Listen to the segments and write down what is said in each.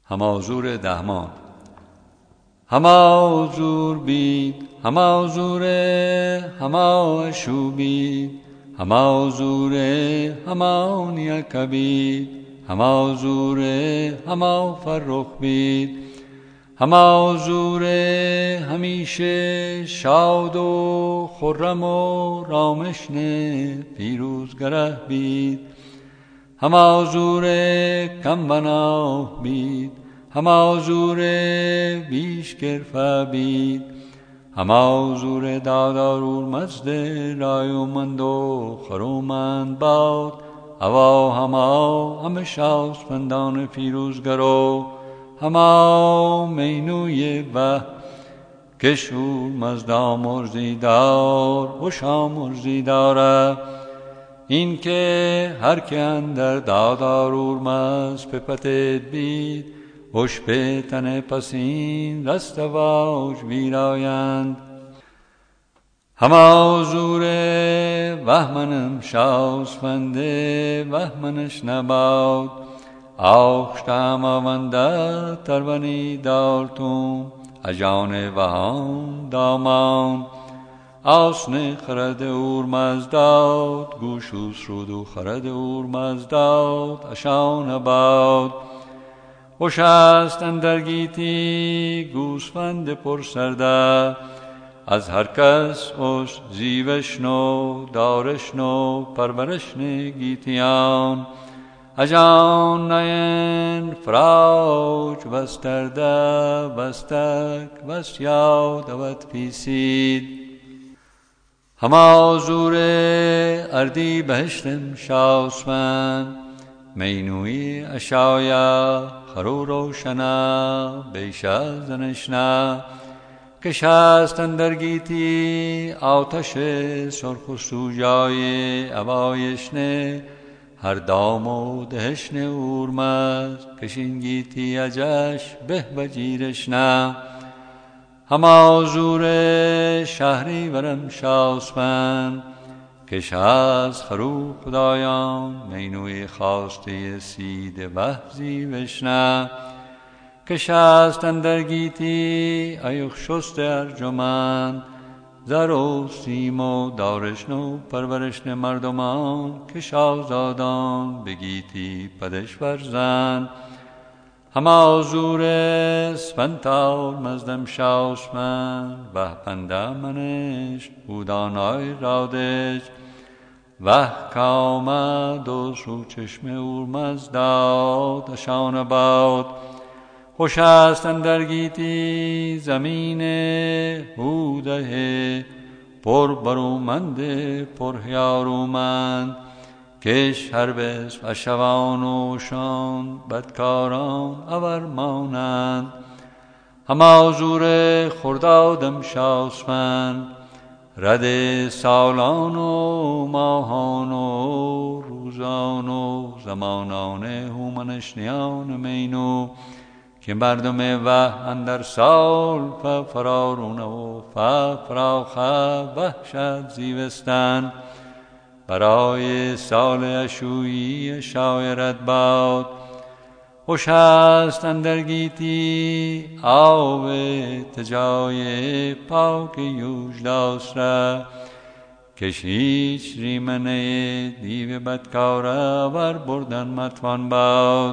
همازور دهمان. همازور بید همازوره هماشو بید همازوره همانیا کبید همازوره هما فرخ بید همازوره همیشه شاد و خرم و رامشن پیروزگره بید همازوره کم بناه بید همازوره بیش گرفه بید همازوره دادارور مزد رایومند و خرومند باد اوا همه شاسپندان پیروزگرو هما مینوی و کشور مزدا مرزیدار و شامرزیداره این که هر که اندر دادارور مز پپتت بید وش به تن پسین رستواج ویرایند همازوره وهمنم شاسفنده وهمنش نباد آخشتم آونده ترونی دارتون اجان وهان دامان آسن خرد اورمزداد گوشوس رود و خرد اورمزداد اشان باد خوش است اندر گیتی گوسفند پرسرده از هر کس اوش زیوشنو دارشنو پرورشن گیتیان اجان نین فراج وسترده وستک وستیاد اوت پیسید همازوره اردی بهشتم شاسفند مینوی اشایا خرو روشنا بیشه زنشنا کشست اندر گیتی آتش سرخ و سوجای اوایشنه هر دام و دهشن اورمز کشین گیتی اجش به بجیرشنا همازوره شهری ورم شاسپند کش از خرو خدایان مینوی خواسته سید وحزی وشنا کش است اندر گیتی ایخ شست ارجمند زر و سیم و دارشن و پرورشن مردمان کش آزادان بگیتی پدش ورزند همازوره سپنتال مزدم شاسمند وح پنده منش بودانای رادش وح کامد و سو چشم اورمزداد اشان باد خوش است اندر گیتی زمین هوده پر برومند پر هیارومند کش هر بس و شوان و شان بدکاران اور مانند همازوره خردادم شاسفند رد سالان و ماهان و روزان و زمانان هومنشنیان مینو که مردم وح اندر سال فرارونه و فراخه وحشت زیوستن برای سال اشویی شاید باد خوش است اندر گیتی آب تجای پاک یوجداس را کشیچ ریمنه دیو بدکاره ور بردن متوان باد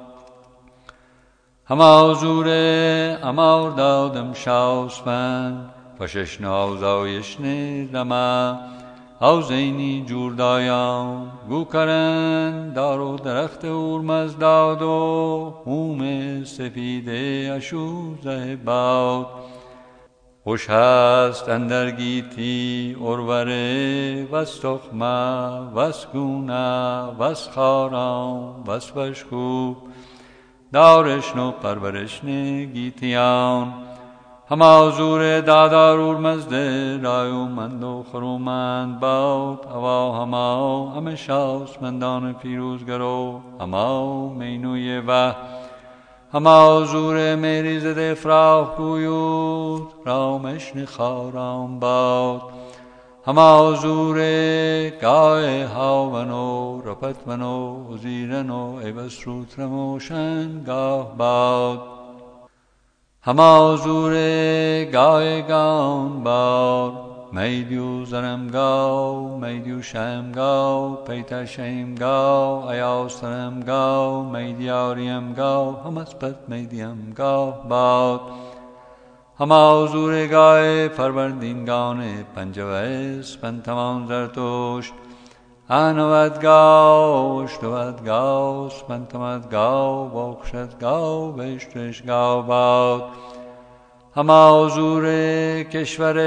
همازوره امار دادم شاسفند پششن آزایشن دمه آوزینی جوردایان گو کرن دار و درخت اورمزداد و هوم سفیده اشوزه باد خوش هست اندر گیتی اروره وز تخمه وز گونه وز خاران وز بشکوب دارشن و پرورشن گیتیان همازوره دادار اورمزده رایومند و خرومند باد اوا همه شاسمندان پیروزگرو هما مینوی و همازوره میری زده فراخ گویود رامشن خاران باد هما حضور گاه هاون و رپتمن و زیرن و ایوسروترم و شنگاه باد هما حضور گاه گان بار میدیو زنم گاو میدیو شم گاو پیتر شیم گاو ایاسترم گاو میدیاریم گاو هم اسپت میدیم گاه باد هما حضور گاه فروردینگان پنجویس پنتمان زرتشت انود گاو اشتود گاو سپنتمد گاو بخشد گاو بشتش گاو باد هما حضور کشور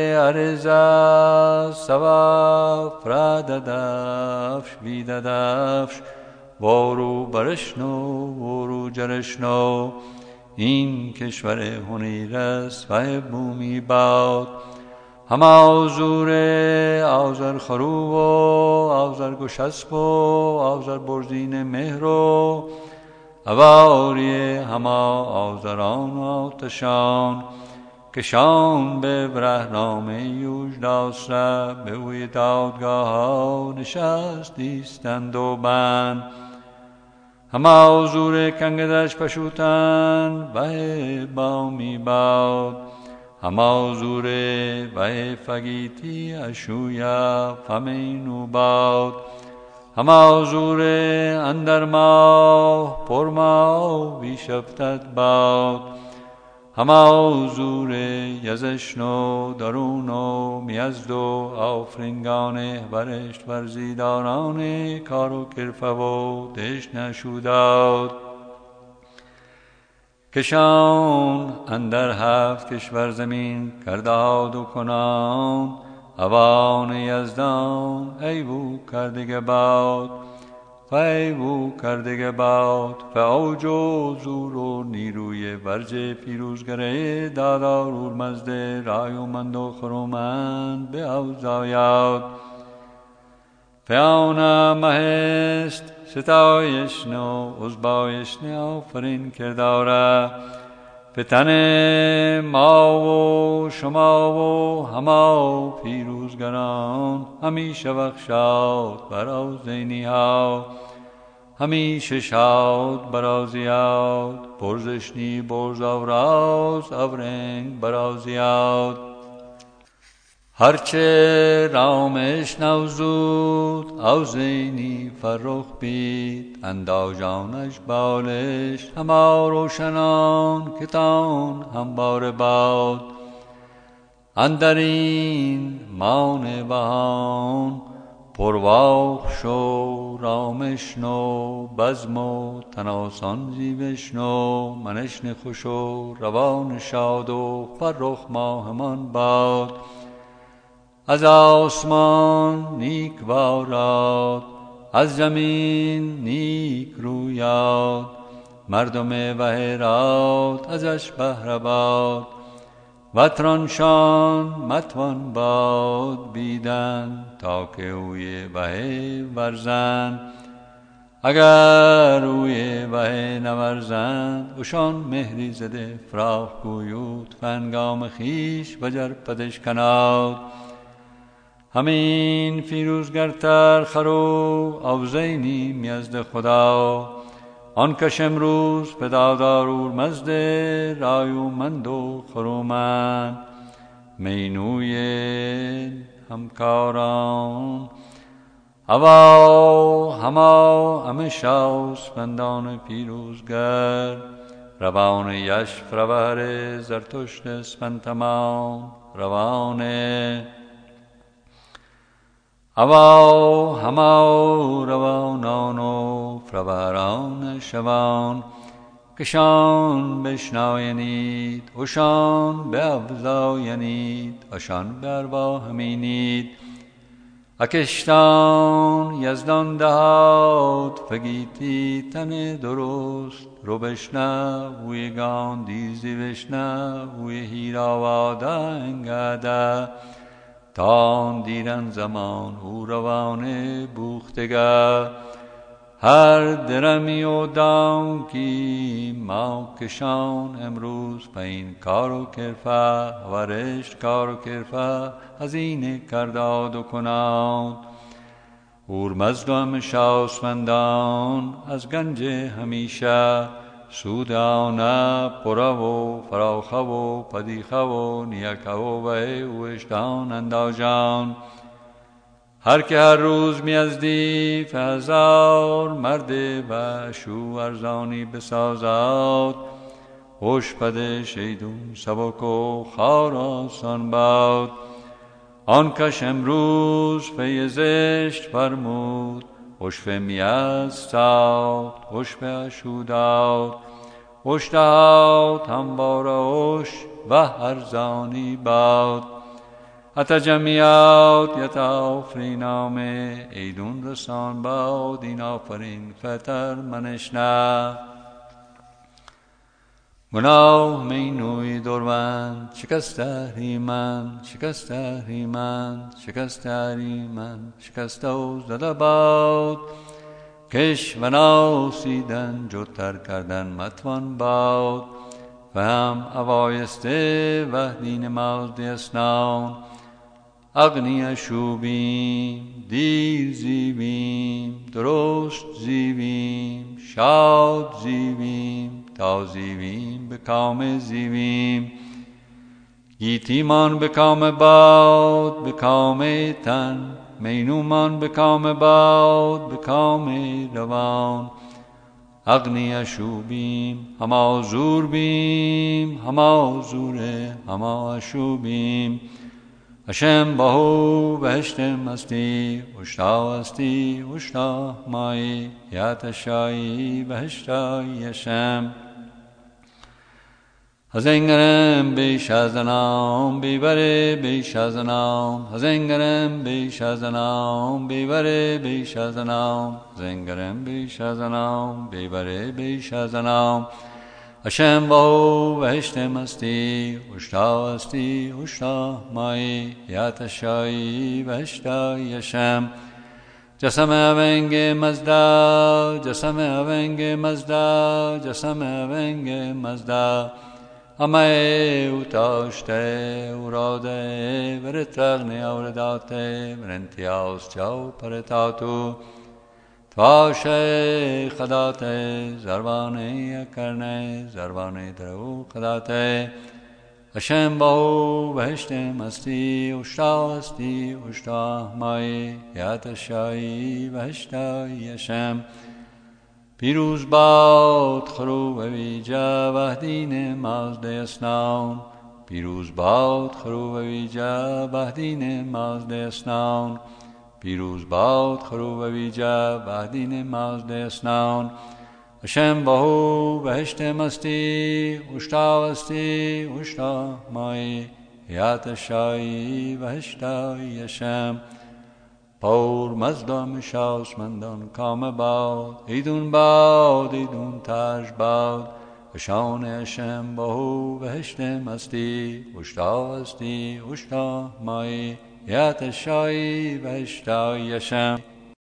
ارزا سوا فراددفش بیددفش وارو برشنو وارو جرشنو این کشور هنیرست و بومی باد هما حضور آذر خروب و آذر گشسب و آذر برزین مهر و اواری هما آذران و آتشان کشان به برهنام یوج داسره به اوی دادگاه ها نشستیستند و بند هما حضور کنگدش پشوتن و بامی باد هما حضور و فگیتی اشویا فمینو باد هما حضور اندر ماه پر ماه بیشفتت باد هما حضور یزشنو درونو میزد و آفرینگان برشت ورزیداران کار و کرفه و دشت نشوداد کشان اندر هفت کشور زمین کرداد و کنان اوان یزدان ای بو کردگه باد و ای بو کردگه باد و اوج و زور و نیروی ورج پیروزگره دادار اورمزد رایومند و خرومند به اوزاید پیانا مهست ستایشنو عزبایشنی آفرین کرداره به تن ما و شما و هما پیروزگران همیشه بخشاد برا زینی ها همیشه شاد برا زیاد برزشنی برز آوراز آورنگ برا زیاد هرچه رامش نوزود او زینی فرخ بید انداجانش بالش هما روشنان کتان همبار باد اندرین مان بهان پرواخ شو رامش نو بزم و تناسان زیوش نو منشن خوش و روان شاد و فرخ ماهمان باد از آسمان نیک باراد از زمین نیک رویاد مردم وهرات ازش بهره باد وطرانشان متوان باد بیدن تا که اوی وهه ورزن اگر اوی وهه نورزند وشان مهری زده فراخ گویود فنگام خیش وجر پدش کناد همین فیروزگرتر خرو آوزینی میزد خدا آن کش امروز پدادار اورمزد رایومند و خرومند مینوی همکاران هوا هما همشاس بندان پیروزگر روان یش فروهر زرتشت اسپنتمان روان هوا هما روانان و فروهران شوان کشان بشناینید وشان به افزاینید اشان به ارواح همینید اکشتان یزدان دهاد فگیتی تن درست رو بشنه ویگان دیزی بشنه وی هیراواده انگاده تان دیرن زمان او روانه بوختگه هر درمی و دانکی ما کشان امروز پین کار و کرفه و رشت کار و کرفه هزینه کرداد و کناد اور مزدم شاسوندان از گنج همیشه سود آنه پره و فراخه و پدیخه و نیکه و وشتان انداجان هر که هر روز میازدی فهزار مرد و شو ارزانی بسازد خوش پده شیدون سبک و خار آسان باد آن کش امروز پی زشت فرمود خوش به میاز ساخت خوش به اشو داد خوش دهاد همواره خوش و ارزانی باد حتی جمعیات یتا آفرینامه ایدون رسان باد این آفرین فتر منش نه گناه مینوی دروند شکسته هریمن شکسته هریمن شکسته هریمن شکسته و زده باد کش و ناسیدن جوتر کردن متوان باد و هم اوایسته و دین مازدی اسنان اغنی شوبیم دیر زیبیم درست زیبیم شاد زیبیم تا زیبیم به کام زیبیم گیتیمان به کام باد به کام تن مینومان به کام باد به کام روان اغنی شوبیم هما زور بیم هما زوره هما شوبیم اشم بهو بهشت مستی اشتا استی اشتا مایی یاتشایی بهشتایی اشم هزنگرم بیش از نام بیبره بیش از نام هزنگرم بیش از نام بیبره بیش از نام هزنگرم بیش از نام بیبره بیش از نام اشم بهو بهشت مستی اشتا استی اشتا مایی یاتشایی بهشتایی اشم جسم اونگ مزدا جسم اونگ مزدا جسم اونگ مزدا همه اوتاشته اوراده ورتغنی اورداته ورنتیاس چاو پرتاتو تواشه خداته زربانه کرنه زربانه درو خداته اشم بهو بهشت مستی اشتا استی اشتا مایی یاتشایی بهشتایی اشم پیروز باد خروب ویجا وحدین مازده اسنان پیروز باد خروب ویجا وحدین مازده اسنان پیروز باد خروب ویجا وحدین مازده اسنان اشم بهو بهشت مستی اشتا استی اشتا مایی یاتشایی بهشتایی اشم پور مزدم شاسمندان کام باد ایدون ترج باد اشان اشم بهو بهشت مستی اشتا استی اشتا مایی یاتشایی بهشتایی اشم